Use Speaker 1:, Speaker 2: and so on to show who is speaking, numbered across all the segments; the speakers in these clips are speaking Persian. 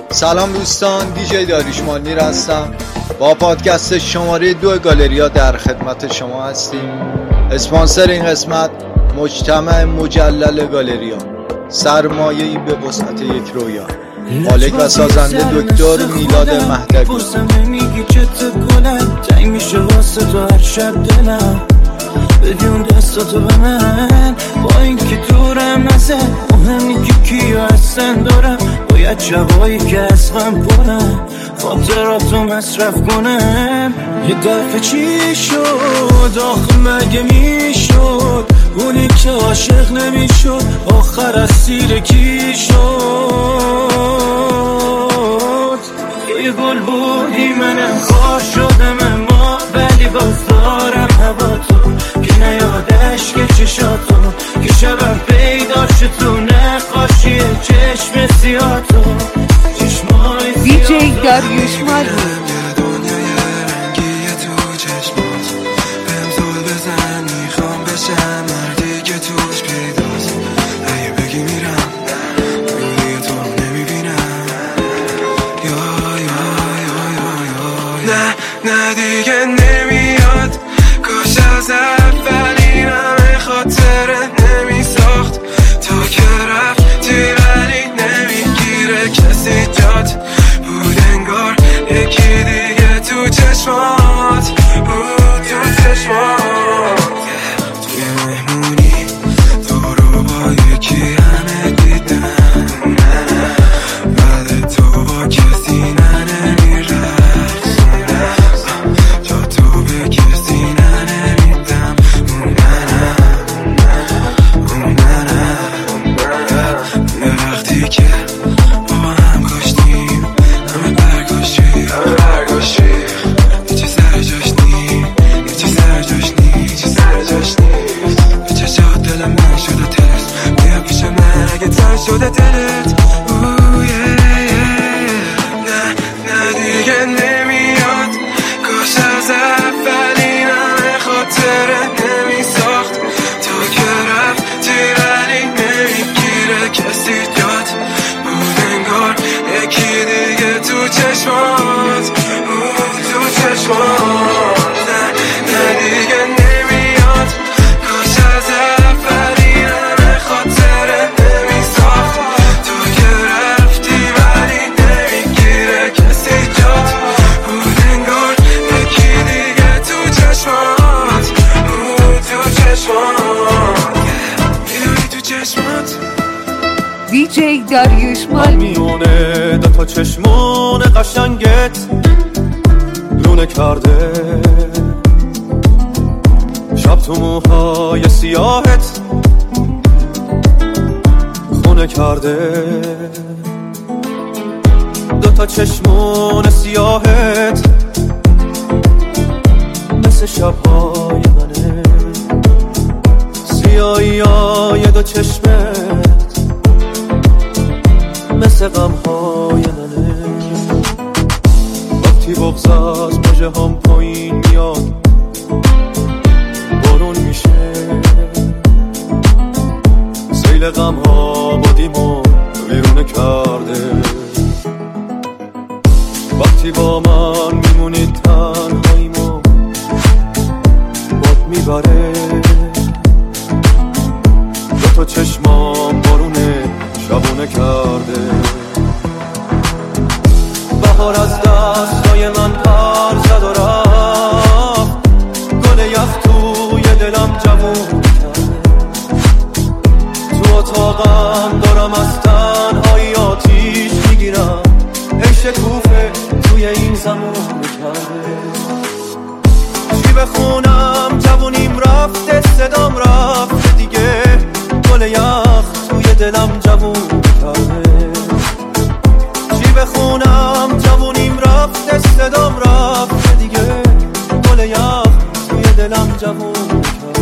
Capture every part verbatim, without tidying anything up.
Speaker 1: سلام دوستان، دیجی داریوش مانیر هستم. با پادکست شماره دو گالریا در خدمت شما هستیم. اسپانسر این قسمت مجتمع مجلل گالریا، سرمایه‌ای به وسعت یک رویا. مالک و سازنده دکتر میلاد مهدوی.
Speaker 2: میگی چت گلم تنگ میشه واسه تو هر شب دلم، بدون دستاتو به من با این که دورم نزه. مهمی که کیو هستن دارم، باید شبایی که از غم پرم خاطراتو مصرف کنم. یه دفعه چی شد آخه مگه میشد اونی که عاشق نمیشد آخر از سیر کی شد؟ یه گل بودی منم خار شدم اما ولی باز دارم هوا تو که نیادش که چشاتو که شبم پیدا شد تو نقاشی چشم سیاه تو چشمای
Speaker 3: دیجی داریوش مانیر.
Speaker 4: نه دیگه نمیاد، کاش از اولین همه خاطره نمی ساخت. تو که رفتی ولی نمیگیره کسی جات بود، انگار یکی دیگه تو چشمات بود، تو چشمات. توی مهمونی تو رو با یکی همه دیدم، بعد تو با کسی شده دلت. اوه یه نه نه دیگه نمیاد، کاش از اولین همه خاطره نمی ساخت. تو که رفتی ولی نمیگیره کسی جات بود، انگار یکی دیگه تو چشمات بود، تو چشمات. نه نه دیگه نمیاد، کاش از اولین همه خاطره نمی ساخت. تو که رفتی ولی نمیگیره کسی جات بود، انگار یکی دیگه تو چشمات بود، تو چشمات. میدونی تو چشمات
Speaker 3: دیجی داریوش مانیر.
Speaker 2: میونه دوتا چشمون قشنگت لونه کرده، شب تو موهای سیاهت خونه کرده. دوتا چشمون سیاهت مثل شبهای منه، سیاهی های دو چشمت مثل غمهای منه. وقتی بغض از مژه هم پایین میاد بارون میشه، سیل غمها بادیمو ویرونه کرده. وقتی با من میمونی تنهاییمو باد میبره، دوتا چشمام بارونه شبونه کرده. بهار از دستای من پر زد و رفت، گل یخ توی دلم جوون کرده. تو اتاقم دارم از تنهایی آتیش میگیرم، ای شکوفه توی این زمان کرده. چی بخونم جوونیم رفته، صدام رفته دیگه، گل یخ توی دلم جوون کرده. چی بخونم جوونیم رفته، صدام رفته دیگه، گل یخ توی دلم جوون کرده.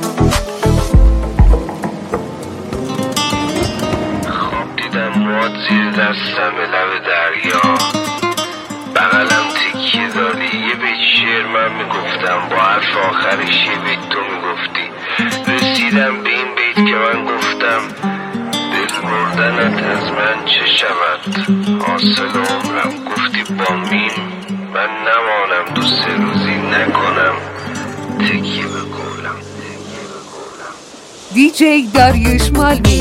Speaker 5: خواب دیدم مواد زیر دستم به لب دریا، بغلم تکیه داری یه بیت شعر من میگفتم، با حرف آخرش یه بیت تو میگفتی. رسیدم به این بیت که من گفتم دل بردنت از من چه شود؟ حاصل عمرم گفتی با مین من نمانم، دو سه روزی نکنم تکیه به قولم.
Speaker 3: دیجی داریوش مالمی.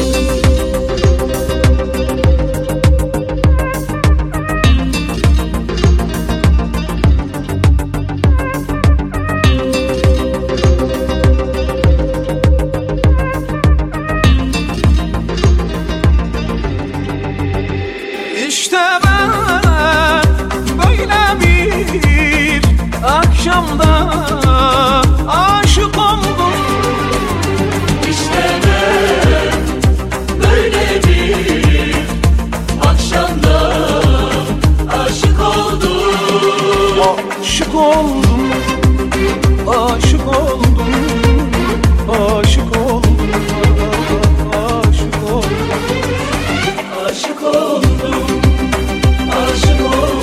Speaker 2: Akşamda aşık oldum. İşte ben böyle bir akşamda aşık oldum. Aşık oldum, aşık oldum, aşık oldum, aşık oldum, aşık oldum, aşık oldum.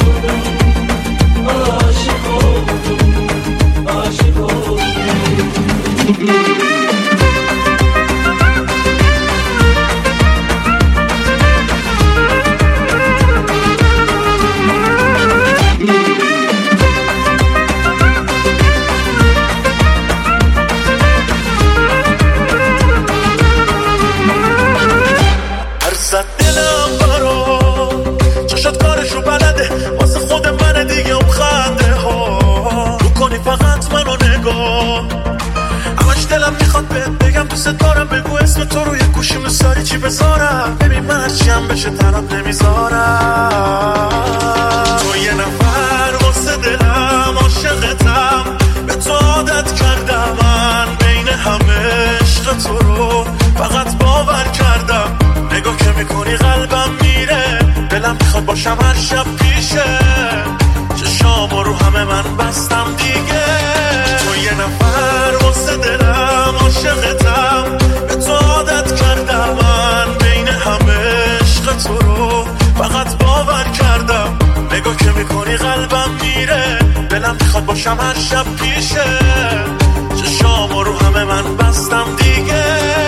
Speaker 2: تو روی گوشی مساری چی بذارم ببین من هرچیم بشه طرف نمیذارم. تو یه نفر واسه دلم عاشقتم، به تو عادت کردم من بین همه عشق تو رو فقط باور کردم. نگاه که میکنی قلبم میره، دلم میخواد باشم هر شب پیشه، چشامو رو همه من بستم دیگه. تو یه نفر واسه دلم عاشقتم، عادت کردم من بین همه عشق تو رو فقط باور کردم. نگاه که میکنی قلبم میره، دلم میخواد باشم هر شب پیشه، چشامو رو همه من بستم دیگه.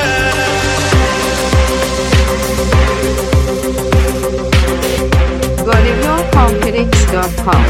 Speaker 3: گالریا کامپلکس دات کام.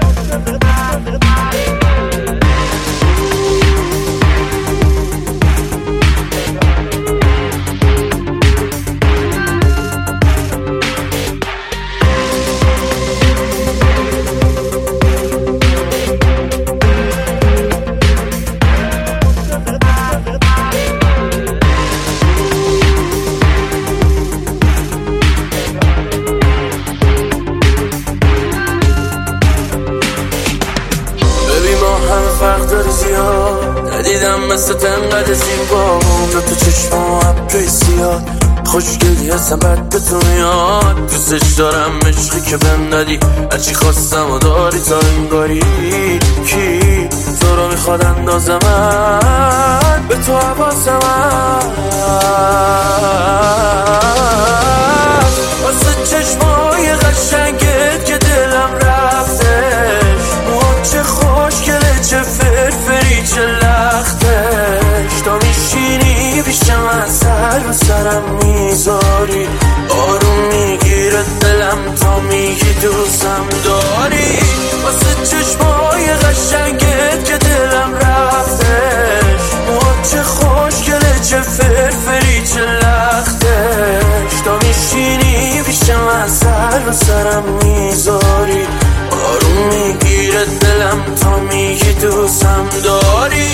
Speaker 2: ندیدم مثل تنقدر زیبا اونجا تو چشمام ابری زیاد، خوشگلی هستم بد به تو میاد. دوستش دارم عشقی که بهم دادی، هرچی خواستم و داری تا انگاری. کی تو رو میخواد اندازه من به تو حواسم واسه چشمای قشنگت که دلم رفتش. موها چه خوشگله چه فرفری چه لختش، تا میشینی پیشم اثر رو سرم میذاری. آروم میگیره دلم تا میگی دوستم داری. واسه چشمای قشنگت که دلم رفتش. موها چه خوشگله چه فرفری چه لختش، تا میشینی پیشم اثر رو سرم میذاری. آروم میگیره دلم تا میگی دوستم داری.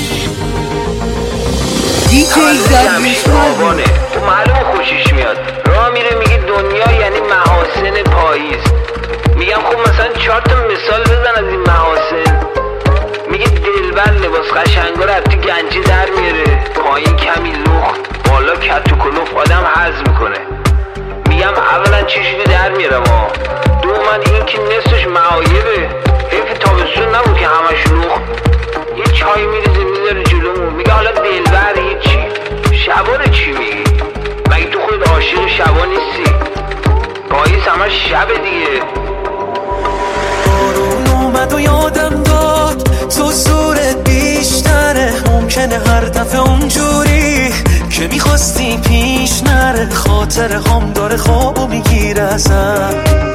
Speaker 3: دیجی داریوش مالمی.
Speaker 5: تو معلوم خوشش میاد، راه میره میگه دنیا یعنی محاسن پاییز. میگم خب مثلا چهار تا مثال بزن از این محاسن. میگه دلبر لباس قشنگا رو تو گنجی در میاره، پایین کمی لخت بالا کت و کلوف آدم هضم میکنه. میگم اولا چشمی در میاره ما، دوما این که نصفش معایبه. حیف تابستون نبود که همش لخت. یه چای میریزه میذاره جلومون، میگه حالا دلبر هیچی. شبا رو چی میگی؟ مگه تو خود عاشق شبا نیستی؟ پاییز همش شب دیگه.
Speaker 2: بارون اومد و یادم داد تو زورت بیشتره، ممکنه هر دفعه اونجوری که میخواستی پیش نره. بهتره، خاطر هم داره خوابو میگیره ازم.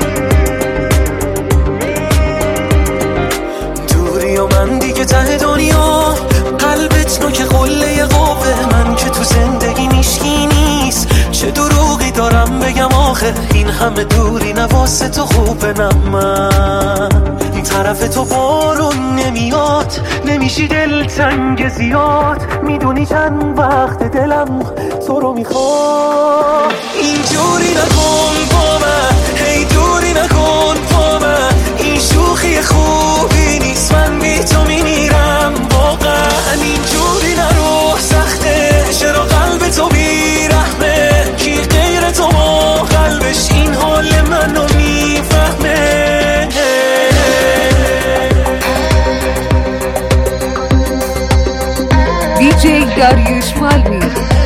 Speaker 2: دوری و من دیگه ته دنیا، قلبت نوک قله قوه من که تو زندگی میشکی نیست. چه دروغی دارم بگم آخه، این همه دوری نواسه تو خوبه. نه من این طرف تو بارون نمیاد، نمیشی دل تنگ زیاد. میدونی چند وقت دلم تو رو میخواد. اینجوری نکن با من، هی دوری نکن با من. این شوخی خوبی نیست، من بی تو میمیرم واقعا. اینجوری نرو، سخته چرا قلب تو بیرحمه. کی غیر تو با قلبش این حال منو میفهمه.
Speaker 3: دیجی داریوش مالمی.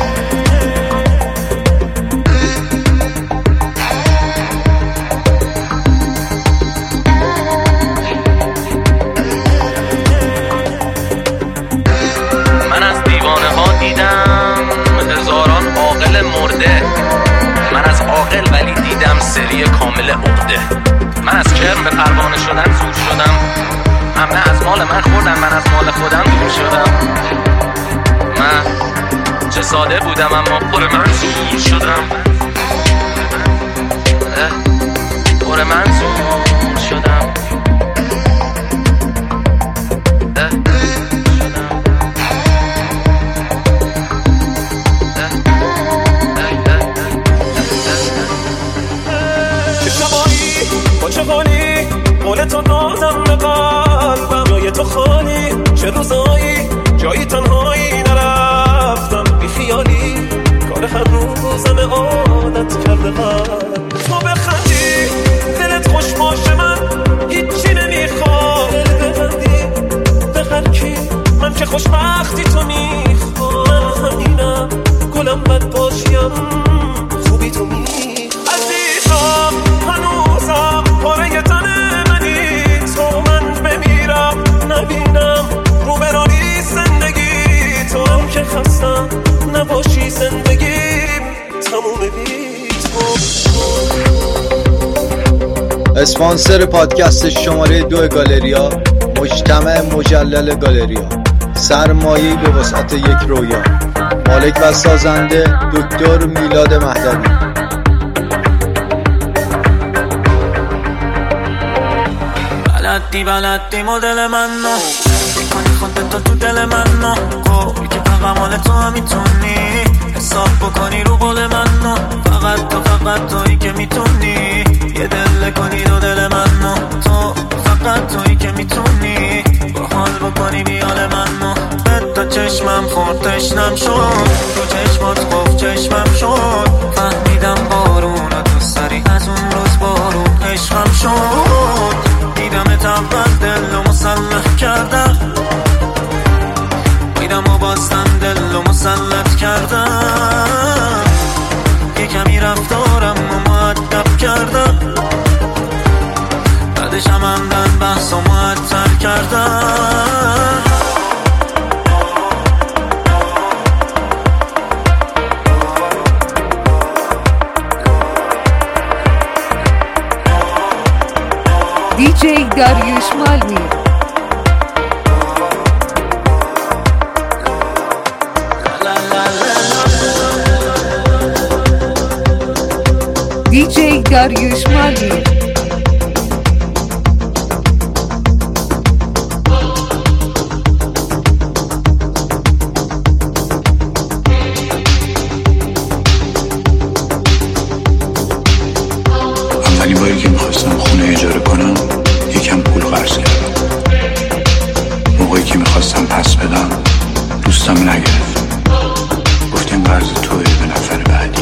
Speaker 6: من از دیوانه ها دیدم هزاران عاقل مرده. من از عاقل ولی دیدم سری کامل عقده. من از کرم به پروانه شدن زور شدم. همه از مال من خوردن، من از مال خودم دور شدم. من چه ساده بودم اما پر من زور شدم. پر من زور شدم.
Speaker 2: چه شبایی با چه حالی، قول تو دادم به قلبم. جای تو خالی، چه روزایی جایی تنهایی نرفتم. بی خیالی کار هر روزم عادت کرده قلب. تو بخندی دلت خوش باشه، من هیچی نمیخوام. دل ببندی به هر کی، من که خوشبختی تو میخوام. من همینم گلم بد باشیم، خوبی تو میخوام. عزیزم هنوزم پاره تن منی، تو من بمیرم نبینم رو برانی زندگی. تو هم که خستم نباشی زندگیم تموم بی تو.
Speaker 1: اسپانسر پادکست شماره دو گالریا، مجتمع مجلل گالریا، سرمایه‌ای به وسعت یک رویا. مالک و سازنده دکتر میلاد مهدوی.
Speaker 2: بلدی بلدی مدل من نو، کنی خودتو تو دل من نو. گوی که فقط مال تو هم میتونی حساب بکنی رو قول من نو. فقط تو فقط تویی که میتونی یه دل کنی دو دل من نو. تو فقط تویی که میتونی با حال بکنی بیال من نو. به تا چشمم خورد تشنم شد، تو چشمات خوف چشمم شد. فهمیدم بارون تو سری از اون روز بارون عشقم شد. دیدم اول دل و مسلح کردم، دیدم و باستن دل و مسلط کردم. یه کمی رفتارم و مؤدب کردم، بعدش هم همدن بحث و معطل کردم.
Speaker 3: دیجی داریوش مالمی. دیجی داریوش مالمی.
Speaker 7: اولین باری که میخواستم خونه اجاره کنم یکم پول قرض کردم. موقعی که میخواستم پس بدم دوستم نگرفت، گفت این قرض توی به نفر بعدی.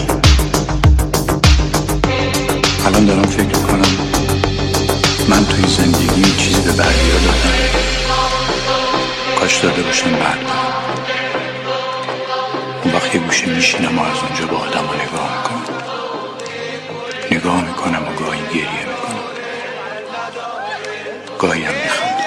Speaker 7: الان دارم فکر میکنم من توی زندگی چیزی به بعدی ها دادم، کاش داده باشم بعد. اون وقت یه گوشه میشینم و از اونجا با آدم ها نگاه میکنم نگاه میکنم و گاهی گریه میکنم، گاهی هم میخوام.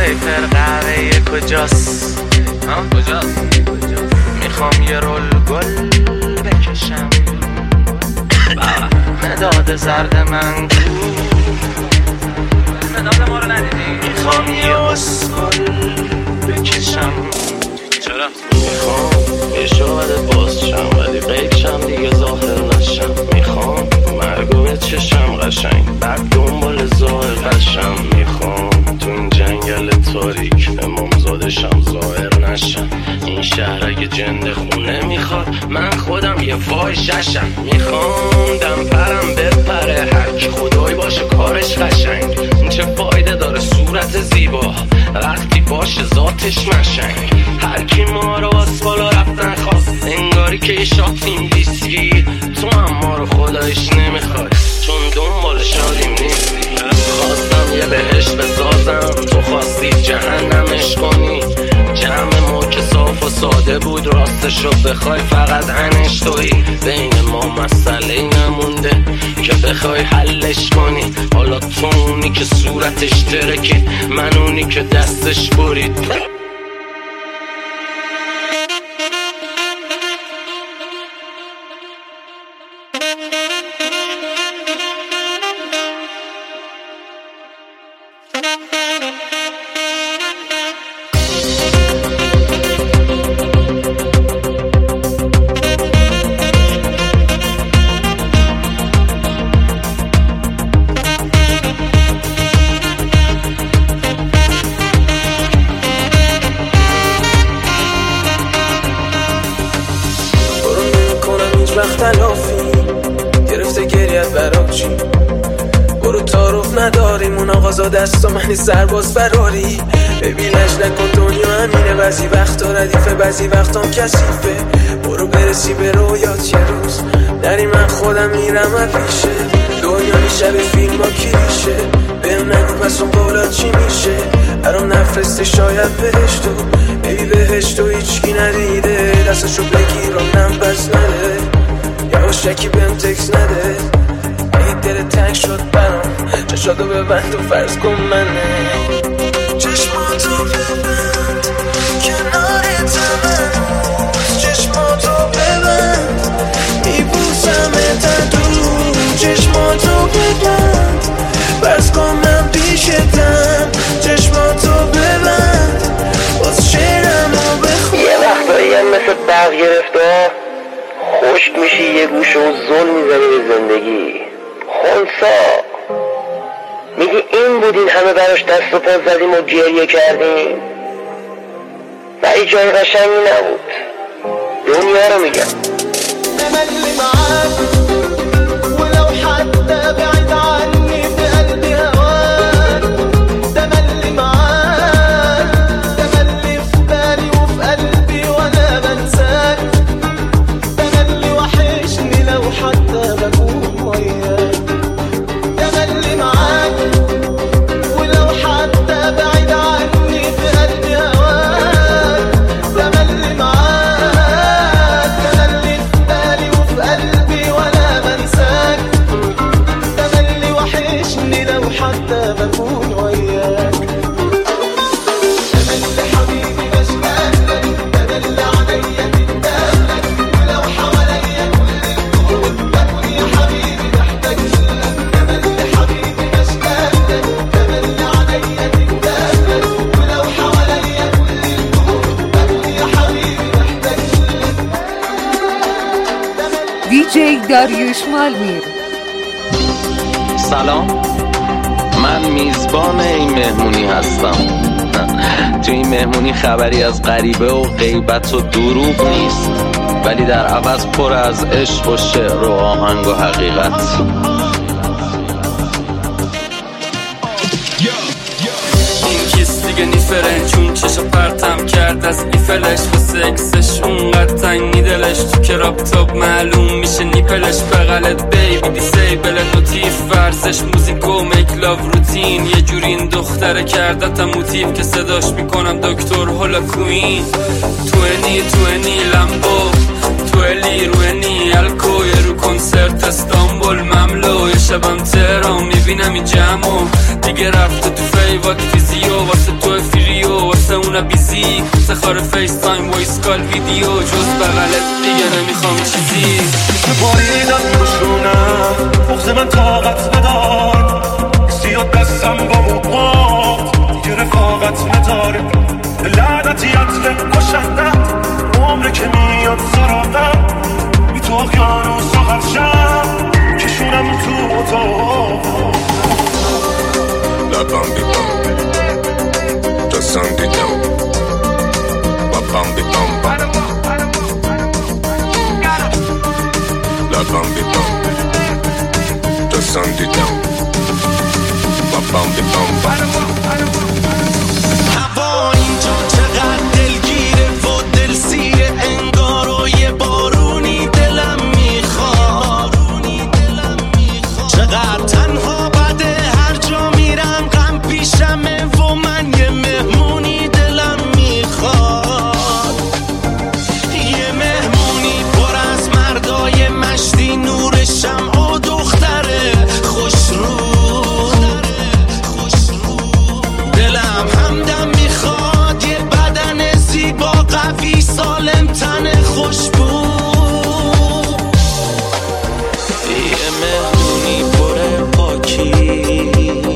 Speaker 6: پیپر قهوه کجاست؟ ها کجاست؟ میخوام یه رول گل بکشم مداد زرد من مداد ما رو ندیدی؟ میخوام یه اسکل بکشم چرا؟ میخوام یه شاید باز شم ولی قیب شم دیگه ظاهر نشم میخوام مرگوه چشم قشنگ بعد دنبال ظاهر قشم میخوام تو این جنگل تاریک امامزادشم ظاهر نشم این شهر اگه جنده خونه میخواد من خودم یه وای ششم میخوام دم پرم بپره هرکی خدای باشه کارش قشنگ چه فایده داره صورت زیبا وقتی باشه ذاتش مشنگ هرکی ما رو از بالا رفتن خواست انگاری که یه شاتیم ویسکی تو هم ما رو خدایش نمیخواد چون دنبال شادیم نیستی خواستم یه بهشت بسازم تو خواستی جهنمش کنی جمع ما که صاف و ساده بود راستشو بخوای فقط انش توی بین ما مسئله نمونده که بخوای حلش کنی حالا تو اونی که صورتش ترکید من اونی که دستش برید
Speaker 4: گرفته گریت برا چی برو تعارف نداریم اون آقازا دست و منی سرباز فراری ببینش نکن دنیا همینه بعضی وقتا ردیفه بعضی وقتام کثیفه برو برسی به رویات یه روز نری من خودم میرم پیشه دنیا میشه فیلم ها کلیشه بهم نگو پس اون قولات چی میشه برام نفرسته شاید بهشتو ببی بهشتو هیچکی ندیده دستشو بگیرم نم پس نده یواشکی بهم تکس نده ای دل تنگ شد برام چشاتو ببند و فرض کن منه چشماتو ببند کنارتم هنوز چشماتو ببند میبوسمت دور چشماتو ببند فرض کن من پیشتم چشماتو ببند باز شعرمو بخون
Speaker 5: یه وقتایی هم مثل برق گرفته خشک میشی یه گوش و زل میزنی به زندگی خونسا میگی این بودین همه براش دست و پا زدیم و گریه کردیم ولی جای قشنگی نبود دنیا رو میگم
Speaker 4: تملي معاك ولو حتى بعيد عني في قلبي هواك تملي معاك تملي في بالي وفي قلبي وانا بنساك تملي وحشني لو حتى بكون وياك تملي معاك ولو حتى بعيد عني في قلبي هواك تملي معاك تملي في بالي وفي قلبي وانا بنساك تملي وحشني لو حتى بكون وياك تملي حبيبي بشتاق لك تدل عليا تندهلك ولو حواليا كل الكون بكون يا حبيبي محتاج لك تملي حبيبي بشتاق لك تدل عليا تندهلك ولو حواليا كل الكون بكون يا حبيبي محتاج لك
Speaker 3: دیجی داریوش مالمیر.
Speaker 6: سلام من میزبان این مهمونی هستم تو این مهمونی خبری از غریبه و غیبت و دروغ نیست ولی در عوض پر از عشق و شعر و آهنگ و حقیقت
Speaker 8: این کس دیگه نیفرن چون چشا پرتم کرد از ایفلش و سکسش اونقدر تنگی دلش تو کراپتاپ معلوم میشه نیپلش بغلت بیبی دیسیبل نوتیف ورزش موزیک و میکلاو روتین یه جوری این دختره کردتم موتیف که صداش میکنم دکتر هولا کوین توینی توینی لمبو تویلی روینی الکو یه رو کنسرت استانبول مملو یه شبم تهران میبینم این جمعو دیگه رفته تو فیوات فیزیو واسه تو فیر خونه بیزی افتخار فیس تایم وایس کال ویدیو جز بغلت دیگه نمیخوام چیزی.
Speaker 9: باریدم روشونم بغض من طاقت ندار سیاد دستم با موقات یه رفاقت نداره لعنتیت کشندم عمره که میاد سراغم بی تو اقیانوس و غرشم کشونم تو اتاق لبم بیدم دستم دیدم لبم بیدم لبم بیدم دستم دیدم لبم بیدم
Speaker 2: هوا اینجا چقدر دلگیره و دلسیره انگار و یه بارونی دلم میخواد چقدر تنها بده هر جا میرم غم پیشمه و من یه مهمونی دلم میخواد یه مهمونی پر از مردای مشتی نور شمع و دختره خوش رو دلم همدم میخواد یه بدن زیبا قوی سالم تن خوشبو یه مهمونی پر پاکی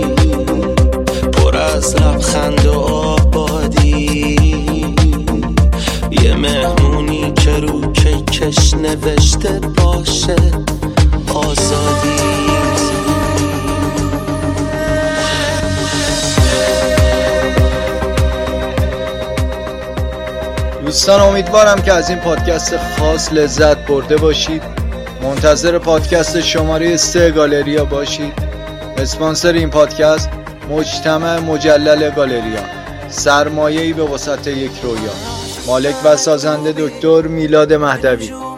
Speaker 2: پر از لبخند و آبادی یه مهمونی که رو کیکش نوشته باشه آزادی.
Speaker 1: دوستان امیدوارم که از این پادکست خاص لذت برده باشید. منتظر پادکست شماره سه گالریا باشید. اسپانسر این پادکست مجتمع مجلل گالریا، سرمایه‌ای به وسط یک رویا. مالک و سازنده دکتر میلاد مهدوی.